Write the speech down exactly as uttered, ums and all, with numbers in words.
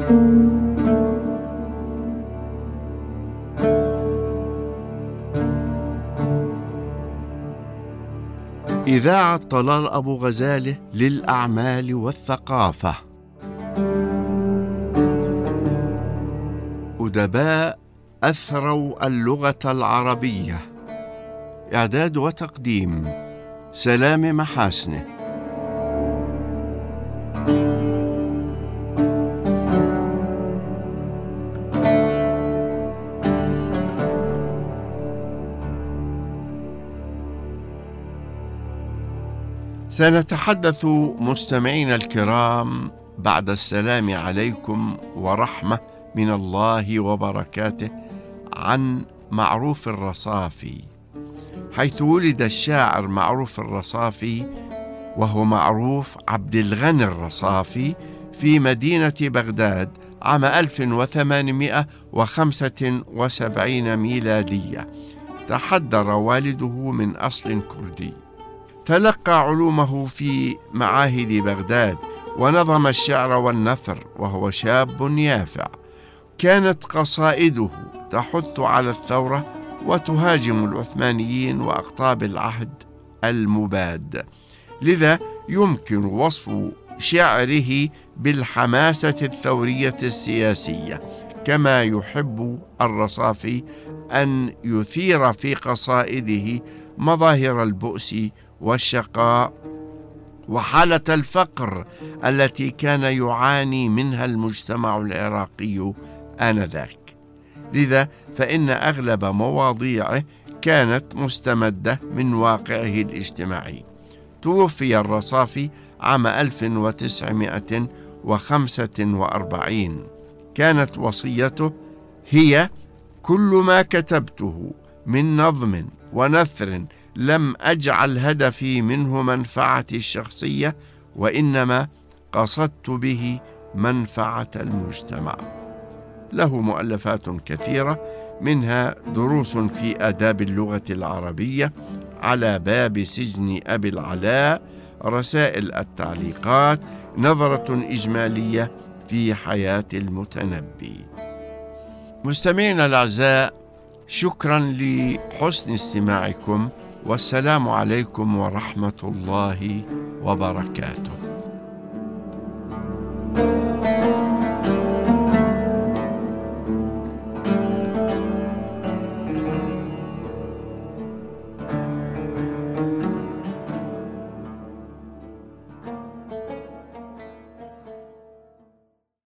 إذاعة طلال أبو غزالة للأعمال والثقافة. أدباء أثروا اللغة العربية. إعداد وتقديم سلام محاسنه. سنتحدث مستمعينا الكرام بعد السلام عليكم ورحمة من الله وبركاته عن معروف الرصافي، حيث ولد الشاعر معروف الرصافي وهو معروف عبد الغني الرصافي في مدينة بغداد عام ألف وثمانمائة وخمسة وسبعين ميلادية. تحدر والده من أصل كردي. تلقى علومه في معاهد بغداد ونظم الشعر والنثر وهو شاب يافع. كانت قصائده تحث على الثورة وتهاجم العثمانيين وأقطاب العهد المباد، لذا يمكن وصف شعره بالحماسة الثورية السياسية. كما يحب الرصافي أن يثير في قصائده مظاهر البؤس والشقاء وحالة الفقر التي كان يعاني منها المجتمع العراقي آنذاك. لذا فإن أغلب مواضيعه كانت مستمدة من واقعه الاجتماعي. توفي الرصافي عام ألف وتسعمائة وخمسة وأربعين. كانت وصيته هي: كل ما كتبته من نظم ونثر لم أجعل هدفي منه منفعتي الشخصية، وإنما قصدت به منفعة المجتمع. له مؤلفات كثيرة، منها دروس في آداب اللغة العربية، على باب سجن أبي العلاء، رسائل التعليقات، نظرة إجمالية في حياة المتنبي. مستمعينا الأعزاء، شكرا لحسن استماعكم، والسلام عليكم ورحمة الله وبركاته.